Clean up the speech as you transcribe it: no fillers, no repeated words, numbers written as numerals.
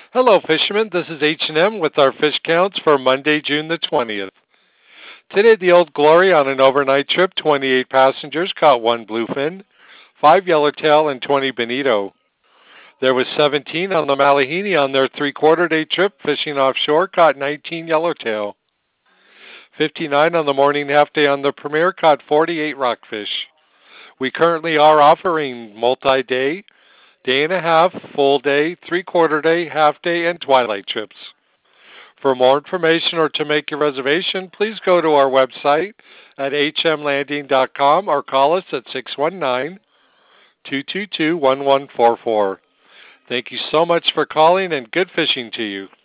Hello, fishermen. This is H&M with our fish counts for Monday, June the 20th. Today, the Old Glory on an overnight trip, 28 passengers caught 1 bluefin, 5 yellowtail, and 20 bonito. There was 17 on the Malahini on their three-quarter day trip fishing offshore, caught 19 yellowtail. 59 on the morning half day on the Premier caught 48 rockfish. We currently are offering multi-day, day and a half, full day, three-quarter day, half day, and twilight trips. For more information or to make your reservation, please go to our website at hmlanding.com or call us at 619-222-1144. Thank you so much for calling and good fishing to you.